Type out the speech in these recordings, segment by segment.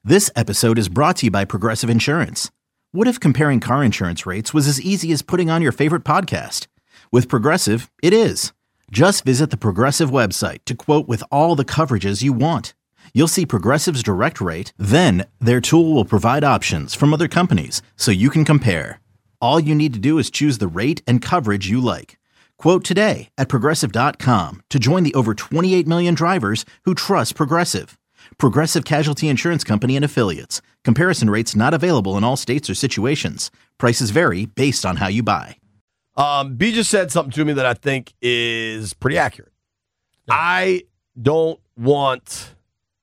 This episode is brought to you by Progressive Insurance. What if comparing car insurance rates was as easy as putting on your favorite podcast? With Progressive, it is. Just visit the Progressive website to quote with all the coverages you want. You'll see Progressive's direct rate, then their tool will provide options from other companies so you can compare. All you need to do is choose the rate and coverage you like. Quote today at Progressive.com to join the over 28 million drivers who trust Progressive. Progressive Casualty Insurance Company and Affiliates. Comparison rates not available in all states or situations. Prices vary based on how you buy. B just said something to me that I think is pretty accurate. I don't want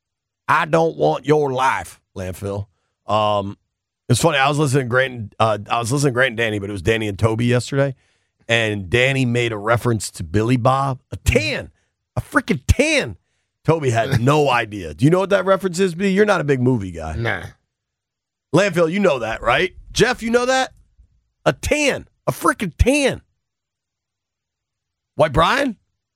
your life, Landfill. It's funny. I was listening to Grant and Danny, but it was Danny and Toby yesterday, and Danny made a reference to Billy Bob, a freaking tan. Toby had no idea. Do you know what that reference is, B? You're not a big movie guy. Nah. Landfill, you know that, right? Jeff, you know that? A freaking tan. White Brian?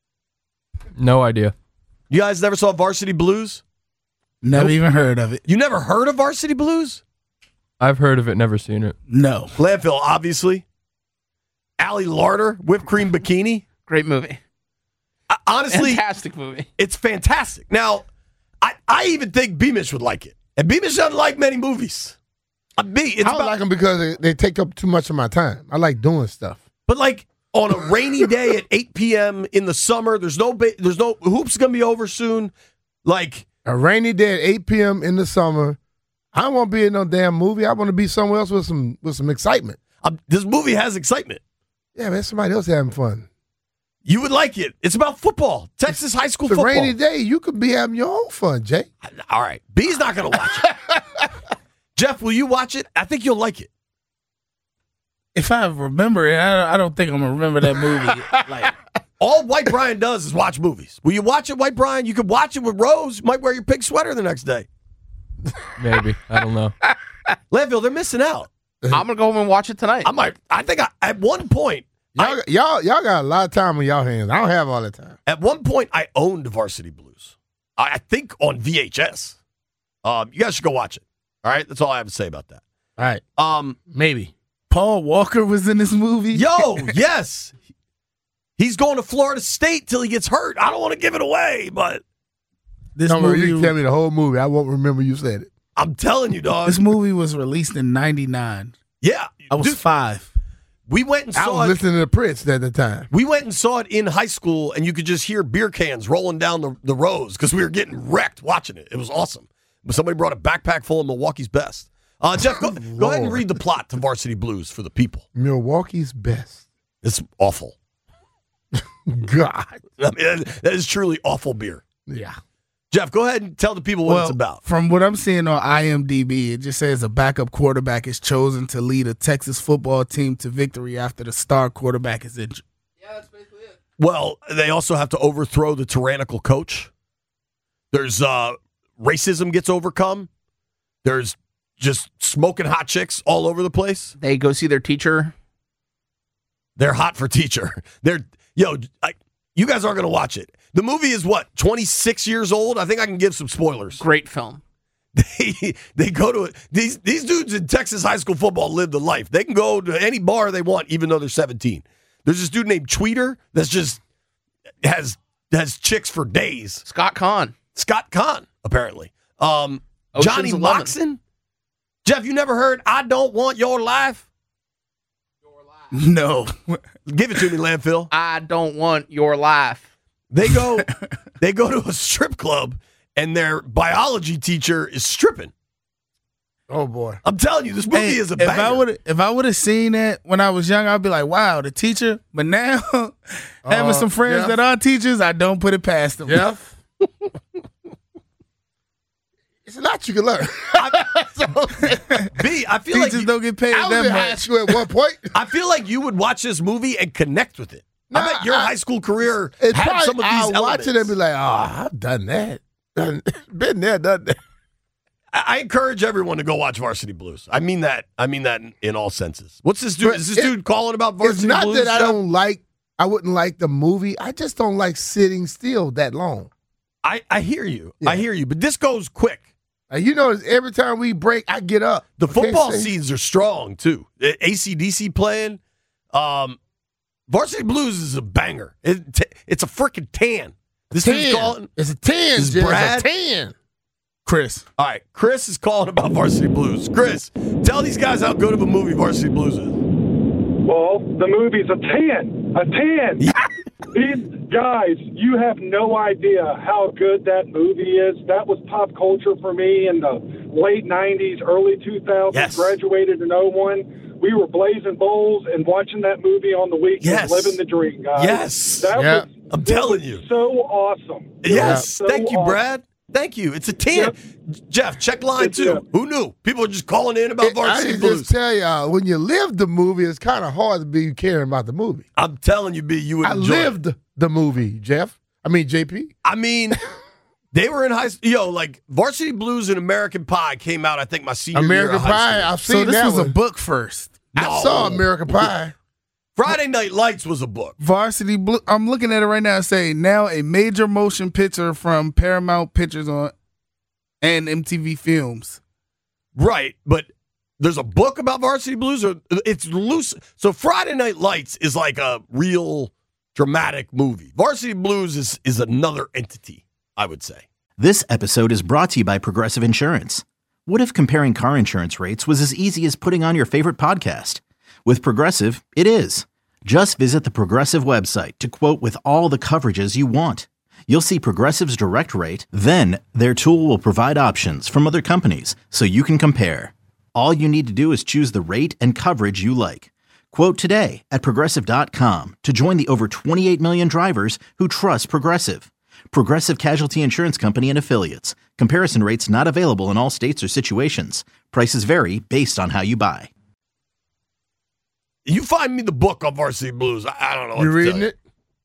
No idea. You guys never saw Varsity Blues? Never even heard of it. You never heard of Varsity Blues? I've heard of it, never seen it. No. Landfill, obviously. Allie Larder, Whipped Cream Bikini. Great movie. Honestly, Fantastic movie. It's fantastic. Now, I even think Beamish would like it. And Beamish doesn't like many movies. I don't like them because they take up too much of my time. I like doing stuff. But like on a rainy day at 8 p.m. in the summer, there's no hoops going to be over soon. Like a rainy day at 8 p.m. in the summer, I don't want to be in no damn movie. I want to be somewhere else with some excitement. This movie has excitement. Yeah, man, somebody else having fun. You would like it. It's about football. Texas high school football. It's a rainy day. You could be having your own fun, Jay. All right. B's not going to watch it. Jeff, will you watch it? I think you'll like it. If I remember it, I don't think I'm going to remember that movie. Like, all White Brian does is watch movies. Will you watch it, White Brian? You could watch it with Rose. You might wear your pig sweater the next day. Maybe. I don't know. Landfill, they're missing out. I'm going to go home and watch it tonight. At one point, Y'all got a lot of time on y'all hands. I don't have all the time. At one point, I owned Varsity Blues. I think on VHS. You guys should go watch it. All right? That's all I have to say about that. All right. Maybe. Paul Walker was in this movie? Yo, yes. He's going to Florida State till he gets hurt. I don't want to give it away, but This you movie, can tell me the whole movie. I won't remember you said it. I'm telling you, dog. this movie was released in 99. Yeah. I was 5. We went and I saw was it. listening to the Prince at the time. We went and saw it in high school, and you could just hear beer cans rolling down the rows because we were getting wrecked watching it. It was awesome. But somebody brought a backpack full of Milwaukee's best. Jeff, go ahead and read the plot to Varsity Blues for the people. Milwaukee's best. It's awful. God. I mean, that is truly awful beer. Yeah. Jeff, go ahead and tell the people what it's about. From what I'm seeing on IMDb, it just says a backup quarterback is chosen to lead a Texas football team to victory after the star quarterback is injured. Yeah, that's basically it. Well, they also have to overthrow the tyrannical coach. There's racism gets overcome. There's just smoking hot chicks all over the place. They go see their teacher. They're hot for teacher. You guys aren't going to watch it. The movie is what, 26 years old? I think I can give some spoilers. Great film. They go to it. These dudes in Texas high school football live the life. They can go to any bar they want, even though they're 17. There's this dude named Tweeter that's just has chicks for days. Scott Conn, apparently. Johnny 11. Moxon. Jeff, you never heard "I Don't Want Your Life"? No. Give it to me, Landfill. I don't want your life. They go to a strip club, and their biology teacher is stripping. Oh, boy. I'm telling you, this movie is a banger. If I would have seen that when I was young, I'd be like, wow, the teacher. But now, having some friends that are teachers, I don't put it past them. Jeff? It's a lot you can learn. B, I feel Teachers like don't get paid I was that in much. high school at one point. I feel like you would watch this movie and connect with it. I bet your high school career It's had probably, some of these I'll elements. watch it and be like, I've done that. Been there, done that. I encourage everyone to go watch Varsity Blues. I mean that in all senses. What's this dude? Is this dude calling about Varsity It's not Blues? that Jeff? I wouldn't like the movie. I just don't like sitting still that long. I hear you. Yeah. I hear you. But this goes quick. You know, every time we break, I get up. The I can't football say- scenes are strong, too. AC/DC playing. Varsity Blues is a banger. It's a freaking 10. This dude's 10. calling. It's a 10, Is Jay. Brad- It's a 10. Chris. All right, Chris is calling about Varsity Blues. Chris, tell these guys how good of a movie Varsity Blues is. Well, the movie's a 10. A 10. These guys, you have no idea how good that movie is. That was pop culture for me in the late 90s, early 2000s. Yes. Graduated in 01. We were blazing bowls and watching that movie on the weekend, Yes. living the dream, guys. Yes. That Yeah. I'm telling you. So awesome. It Yes. was so Thank you, awesome. Brad. Thank you. It's a 10. Yep. Jeff, check line It's 2. a- Who knew? People are just calling in about I Varsity can Blues. just tell y'all, when you live the movie, it's kind of hard to be caring about the movie. I'm telling you, B, you would I enjoy it. lived the movie, Jeff. I mean, JP. I mean, they were in high school. Yo, like Varsity Blues and American Pie came out, I think, my senior year American of high Pie. school. I've seen So this that was one. a book first. I saw American Pie. Friday Night Lights was a book. Varsity Blue. I'm looking at it right now. Say now a major motion picture from Paramount Pictures and MTV Films. Right, but there's a book about Varsity Blues, or it's loose. So Friday Night Lights is like a real dramatic movie. Varsity Blues is another entity, I would say. This episode is brought to you by Progressive Insurance. What if comparing car insurance rates was as easy as putting on your favorite podcast? With Progressive, it is. Just visit the Progressive website to quote with all the coverages you want. You'll see Progressive's direct rate, then their tool will provide options from other companies so you can compare. All you need to do is choose the rate and coverage you like. Quote today at Progressive.com to join the over 28 million drivers who trust Progressive. Progressive Casualty Insurance Company and Affiliates. Comparison rates not available in all states or situations. Prices vary based on how you buy. You find me the book on Varsity Blues. I don't know. What You to reading tell you. it?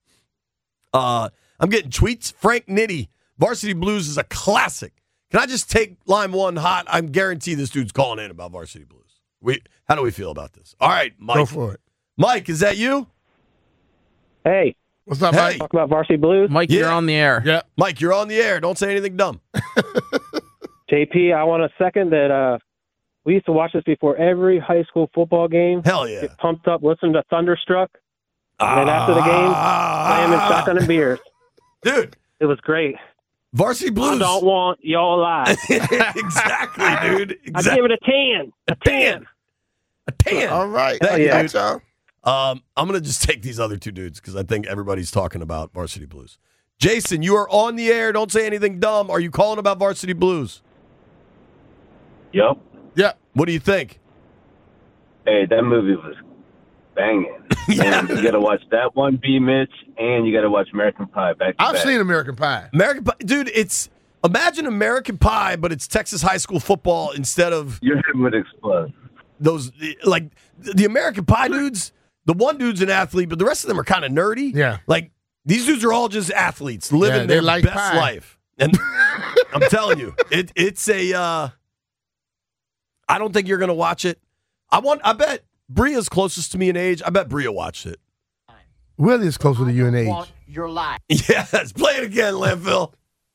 I'm getting tweets. Frank Nitty, Varsity Blues is a classic. Can I just take line 1 hot? I guarantee this dude's calling in about Varsity Blues. How do we feel about this? All right, Mike. Go for it. Mike, is that you? Hey, What's up, Hey. Mike? talk about Varsity Blues. Mike, Yeah. you're on the air. Yeah. Mike, you're on the air. Don't say anything dumb. JP, I want to second that we used to watch this before every high school football game. Hell yeah. Get pumped up, listen to Thunderstruck. And then after the game, slamming shotgun and beers. Dude, It was great. Varsity Blues. I don't want your life. Exactly, dude. I give it a 10. A 10. A 10. All right. Thank I you, got dude. y'all. I'm going to just take these other two dudes because I think everybody's talking about Varsity Blues. Jason, you are on the air. Don't say anything dumb. Are you calling about Varsity Blues? Yep. Yeah. What do you think? Hey, that movie was banging. Yeah. And you got to watch that one, B. Mitch, and you got to watch American Pie back to I've back. seen American Pie. American Pie. Dude, imagine American Pie, but it's Texas high school football instead of Your head would explode. those, like, the American Pie dudes. The one dude's an athlete, but the rest of them are kind of nerdy. Yeah. Like, these dudes are all just athletes living they their like best pie. life. And I'm telling you, it's a, I don't think you're going to watch it. I bet Bria's closest to me in age. I bet Bria watched it. Willie is closer to you in age. Your life, Yes. Play it again, Landfill.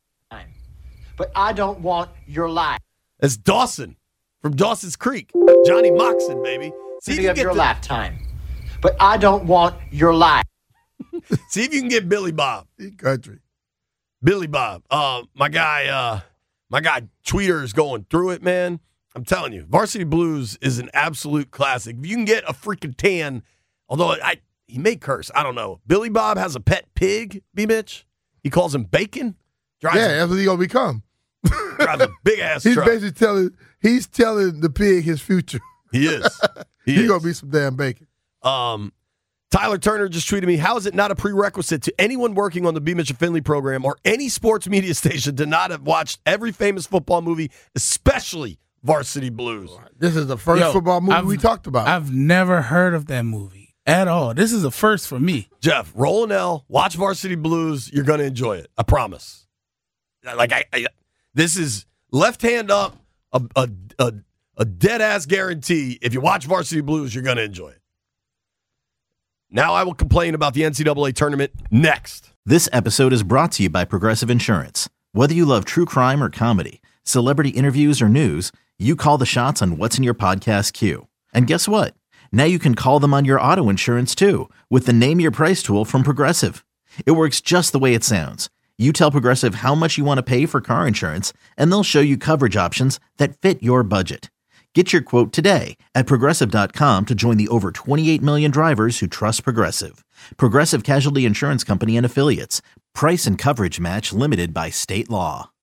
but I don't want your life. It's Dawson from Dawson's Creek. Johnny Moxon, baby. See if you of can your get lifetime, but I don't want your life. see if you can get Billy Bob. Country. Billy Bob. My guy Tweeter is going through it, man. I'm telling you, Varsity Blues is an absolute classic. If you can get a freaking 10, although he may curse, I don't know. Billy Bob has a pet pig, B. Mitch. He calls him Bacon. Drives, Yeah, that's what he gonna become. drives a big ass He's truck. basically telling the pig his future. He is. He He's is. gonna be some damn bacon. Tyler Turner just tweeted me, how is it not a prerequisite to anyone working on the B. Mitch and Finley program or any sports media station to not have watched every famous football movie, especially Varsity Blues? This is the first Yo, football movie I've- we talked about. I've never heard of that movie at all. This is a first for me. Jeff, roll an L, watch Varsity Blues. You're going to enjoy it. I promise. Like, this is left hand up, a dead ass guarantee. If you watch Varsity Blues, you're going to enjoy it. Now I will complain about the NCAA tournament next. This episode is brought to you by Progressive Insurance. Whether you love true crime or comedy, Celebrity interviews or news, you call the shots on what's in your podcast queue. And guess what? Now you can call them on your auto insurance too with the Name Your Price tool from Progressive. It works just the way it sounds. You tell Progressive how much you want to pay for car insurance, and they'll show you coverage options that fit your budget. Get your quote today at Progressive.com to join the over 28 million drivers who trust Progressive. Progressive Casualty Insurance Company and Affiliates. Price and coverage match limited by state law.